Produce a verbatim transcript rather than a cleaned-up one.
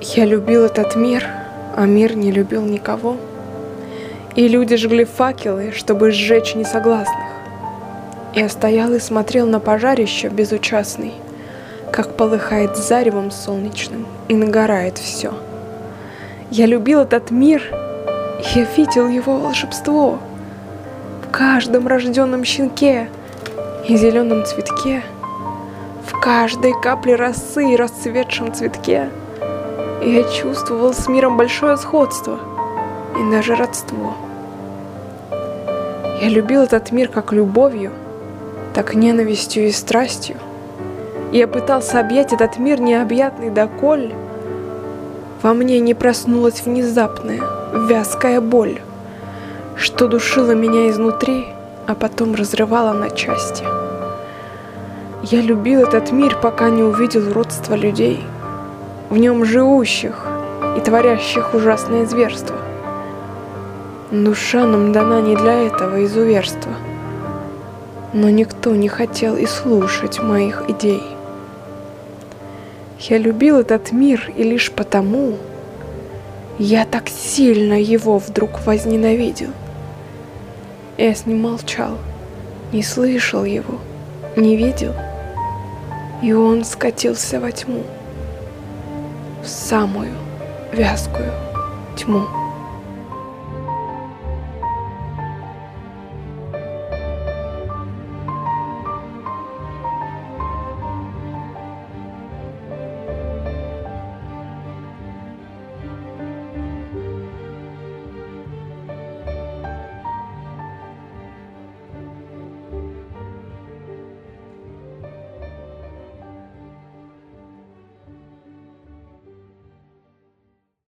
Я любил этот мир, а мир не любил никого. И люди жгли факелы, чтобы сжечь несогласных. Я стоял и смотрел на пожарище безучастный, как полыхает заревом солнечным и нагорает все. Я любил этот мир, и я видел его волшебство в каждом рожденном щенке и зеленом цветке, в каждой капле росы и расцветшем цветке. И я чувствовал с миром большое сходство и даже родство. Я любил этот мир как любовью, так ненавистью и страстью. И я пытался объять этот мир необъятный доколь во мне не проснулась внезапная, вязкая боль, что душила меня изнутри, а потом разрывала на части. Я любил этот мир, пока не увидел уродства людей, в нем живущих и творящих ужасные зверства. Душа нам дана не для этого изуверства, но никто не хотел и слушать моих идей. Я любил этот мир, и лишь потому я так сильно его вдруг возненавидел. Я с ним молчал, не слышал его, не видел, и он скатился во тьму, в самую вязкую тьму.